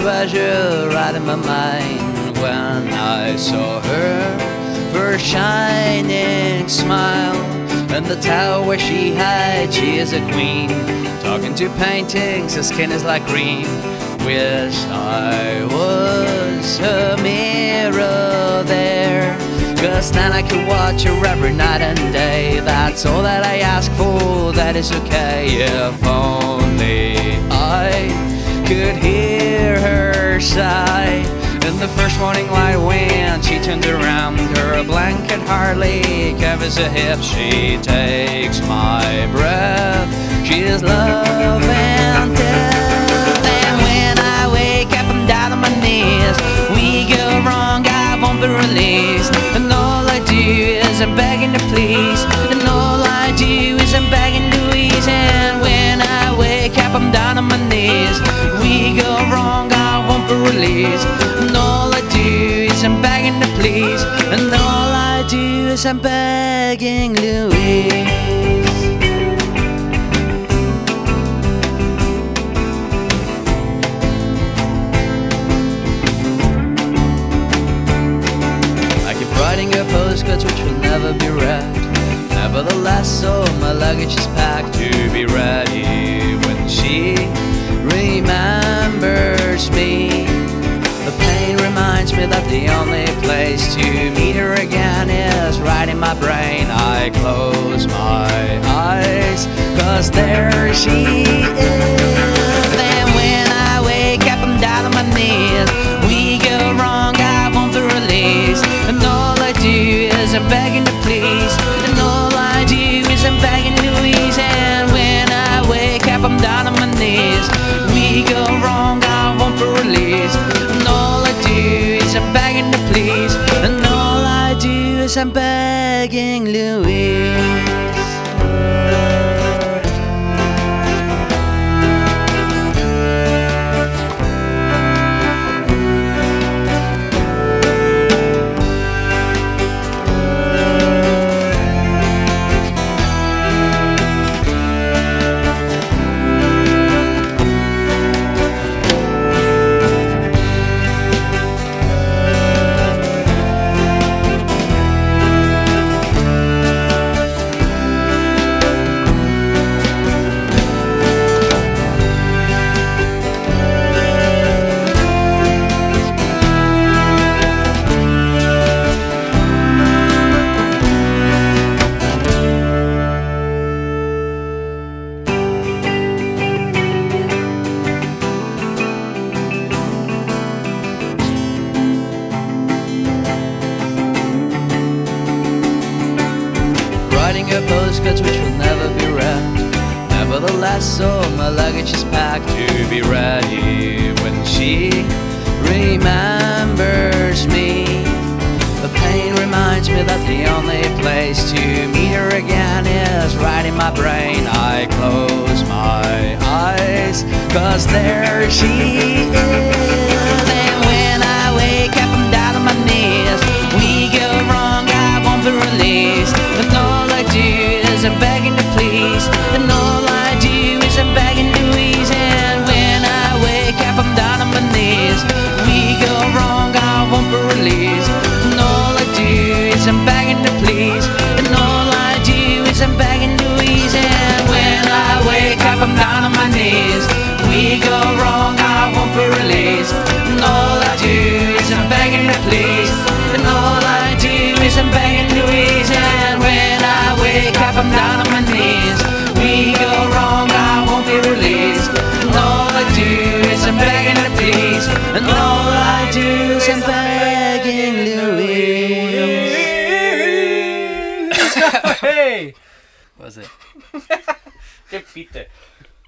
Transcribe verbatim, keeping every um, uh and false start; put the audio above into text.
treasure right in my mind when I saw her first shining smile. And the tower where she hides, she is a queen, talking to paintings, her skin is like green. Wish I was her mirror there, 'cause then I could watch her every night and day. That's all that I ask for, that is okay. If only I could hear her sigh in the first morning light when she turned around. Her blanket hardly covers her hips. She takes my breath. She is love and death. And when I wake up, I'm down on my knees. We go wrong, I won't be released. And all I do is I'm begging to please. And all I do is I'm begging Louise. And when I wake up, I'm down on my knees. We go wrong, I won't be released. And all I do is I'm begging to please. And all I do is I'm begging Louise. I keep writing her postcards which will never be read. Nevertheless, all my luggage is packed to be ready when she remembers me. The pain reminds me that the only place to meet her again is right in my brain. I close my eyes, 'cause there she is. Then when I wake up, I'm down on my knees. We go wrong, I won't be released. And all I do is I'm begging to please. And all I do is I'm begging Louise. And when I wake up, I'm down on my knees. We go wrong, I won't be released. And all I do is I'm begging to please. And all I do is I'm begging Louise. Writing her postcards which will never be read. Nevertheless, all my luggage is packed to be ready when she remembers me. The pain reminds me that the only place to meet her again is right in my brain. I close my eyes, 'cause there she is.